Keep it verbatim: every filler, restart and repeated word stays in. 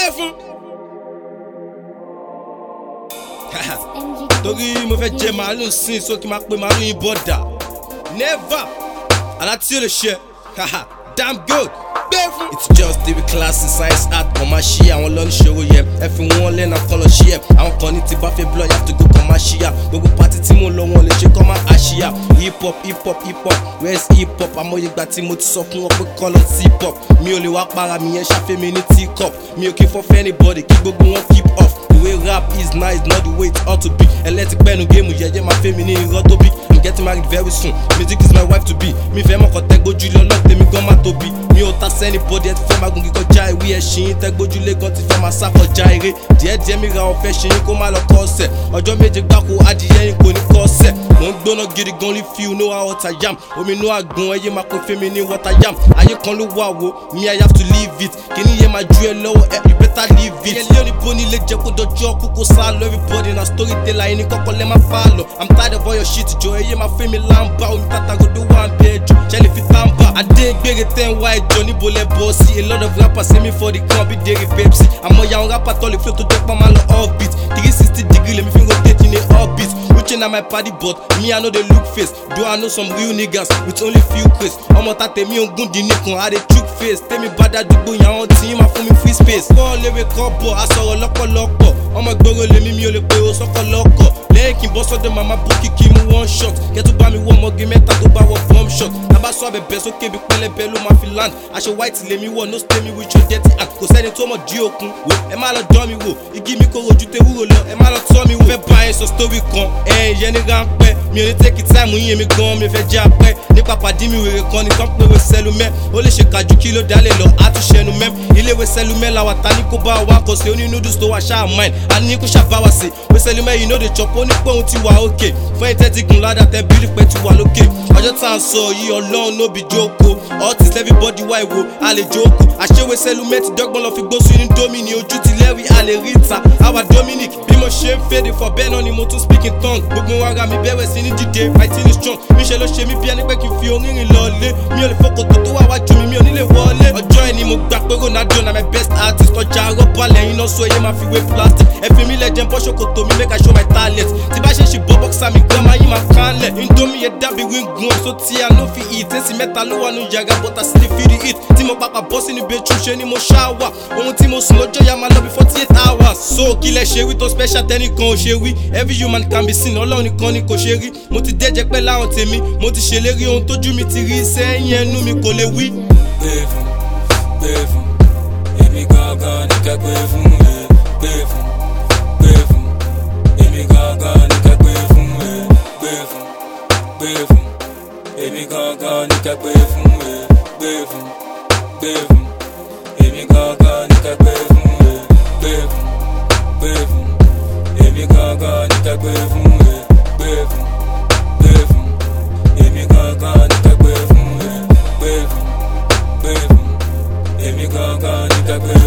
fún. Torí mo fẹ́ jẹ màálù sin sókè máa pe màálù yín bọ́dà. Never. Àlá tí ó lè ṣe. Damn good. It's just the class science art commercial. Àwọn lọ ní ṣòro yẹn ẹ fi wọn lẹ́nu àkọlọ ṣí ẹ̀. Àwọn kan ní ti bá fẹ́ blow you have to go commercial. Gbogbo pati tí mo lọ wọn lè ṣe kọ́ máa àṣìyà. Hip hop hip hop hip hop where's hip hop? Àmọ́ ìgbà tí mo ti sọ fún wọn pé kọ́ lọ sí hip hop. Mi ò lè wá para mi yẹn ṣàfẹ́ mi ní teacup. Mi ò kí fọ́ fẹ́ anybody kí gbogbo wọn keep off. The way rap is nice not the way it ought to be. Ẹlẹ́tì pẹ́nu géèmù yẹ̀yẹ́ máa fẹ́ mi ní irọ́ tó bí. I'm getting married very soon. Music is my wife to be. Mi fẹ́ mọ̀kàn tẹ́gbójúlé ọlọ́tẹ̀ mi gan má tóbi. Mi ò ta sẹ́ni bọ́dí ẹ ti fẹ́ máa gun kíkọjá ìwé ẹṣin tẹ́gbójúlé gan ti fẹ́ máa sákọjá eré. Díẹ̀díẹ̀ mi ra ọ̀fẹ́ ṣe yín kó má lọ kọ́ ọ̀sẹ̀. Ọjọ́ méje gbáko adìyẹ yín kò ní kọ́ ọ̀sẹ̀. Mò ń gbóná gidi gan ní fíw know how hot I am. Omi inú àgbọn ẹyẹ máa kó fẹ́mi ní water yam. Ayé kan ló wà wo me I have to leave it. Kíní yẹn máa ju ẹ lọ́wọ́ ẹ you better leave it. Ìyẹn lé oníbo nílé jẹ́ kó dọjọ́ kókó sá lọ everybody na storyteller ẹni kọ́kọ́ lẹ́ máa fà lọ. I'm tired of all your shit jọ ẹyẹ máa fẹ́ mi láǹbà omi tàtàgòdó wà ń bẹ jù ṣẹlẹ̀ fi tàǹbà. Adé gbére tẹ́ ń wá ẹjọ́ níbo lẹ bọ́ sí. A lot of rappers say me for the club be dairy Pepsi. Àmọ́ ya àwọn rapper tọ́ lè flow tó jẹ́ pọ́n máa lọ offbeat. three sixty degree lèmi fi rotate in a orbit. Reaching at my party but me I know they look face. Do I know some real niggas with only few craze. Ọmọ ta tèmi ògùn dín nìkan I dey chook face. Tèmi bá dàdúgbò yàn án tí máa fún mi free space. Bọ́ọ̀ léwe kọ́ bọ̀ aṣọ̀rọ̀ lọ́pọ̀lọpọ̀. Ọmọ ìgboro lèmi mi ò lè pe o sọ́kọ̀ lọ́kọ̀. Lẹ́yìn kí n bọ́ sọ́dọ̀ màmá bókì kí n mú one shot. Kẹ́tù bá mi wọ ọmọge mẹ́ta tó bá wọ bomb shot. Tàbá sọ abẹ̀bẹ̀ sókè bí pẹlẹbẹ ló máa fi land. Aṣọ white lèmi wọ̀ no stay me with your dirty hand. Kò sẹ́ni tó mọ̀ dí òkun wò. Ẹ má lọ dán mi wò. Igi mi kò rojú tẹ wúro lọ. Ẹ má lọ tọ́ mi wò. Fẹ́ bá ẹ sọ story kan. Ẹ̀yìn yẹn ní ráńpẹ́. Mi ò ní take time yín mi gan. Mi fẹ́ jẹ́ apẹ́. Nípa pàdé mi wèrè kan ní tán pé wé sẹ́lúmẹ́. Ó lè ṣe kàjú kí ló dálé lọ. A tún ṣẹnu mẹ́. Ilé wé sẹ́lúmẹ́ la wà ta ní kó bá wa kọ̀ sí. Ó ní noodles tó wà ṣáà mine. A ní kó ṣàbáwá sí. Wé sẹ́lúmẹ́ yìí know the chop. Ó ní pé òun ti wà okay. Fún ìtẹ́tí gun ládàá tẹ bírí pẹ́ ti wà lókè. Ọjọ́ tá à ń sọ yìí ọlọ́run no be jókòó. Artist everybody wá ìwo a lè jókòó. Àṣewé sẹ́lúmẹ́ ti dọ́gbọ́n lọ fi gbó sí ní Domini. Ojú ti lẹ́rìí a lè rí ta. Àwa Dominic bí mo ṣe ń fèdè for bẹ́ẹ̀ náà ni mo tún speak in tongue. Gbogbo ara mi bẹ̀rẹ̀ sí ní dìde fighting is strong. Mi ṣe ló ṣe mí bí ẹni pé kí n fi orin rìn lọlé. Mi ò lè fọkòtò tó wà wájú mi mi ò ní lè wọlé. Ọjọ́ ẹni mo gbà pé Ronaldo na my best artist. Ọjà rọ́bà lẹ́yìn náà so ẹyẹ máa fi wé plastic. Ẹ fi mi lẹ́jẹ̀ ń bọ́ ṣòkòtò mi make I show my talent. Tí bá ṣe ṣì bọ́ bọ́ksà mi gan máa yín máa kánlẹ̀. Indomie yẹn dàbí wíńgùn so tí a no fi eat. Ẹ̀sìn mẹ́ta ló wà nù yàrá but I still feel the heat. Tí mo pàpà bọ́ sínú bedroom ṣe ni mo ṣáwà. Ohun tí mo sùn lọ́jọ́ ya máa lọ bí forty eight hours. So kí lẹ ṣe wí tó special tẹ́nìkan ò ṣe wí. Every human can be seen Ọlọ́run nìkan ni kò ṣe rí. Mo ti dẹ́jẹ́ pẹ́ láwọn tèmi. Mo ti ṣèlérí ohun tójú mi ti rí sẹ́yìn ẹnu mi kò lè wí. Gbé fún, gbé fún, èmi gangan ní kẹ́ gbé fún ẹ. Gbé fún, gbé fún, èmi gangan ní kẹ́ gbé fún ẹ. Gbé fún, gbé fún, èmi gangan ní kẹ́ gbé fún ẹ. Gbé fún, gbé fún, èmi gangan ní kẹ́ gbé fún ẹ. Gbé fún, gbé fún, èmi gangan ní kẹ́ gbé fún ẹ. Gbé fún, gbé fún, èmi gangan ní kẹ́ gbé fún ẹ. Gbé fún, gbé fún, èmi gangan ní kẹ́ gbé fún ẹ.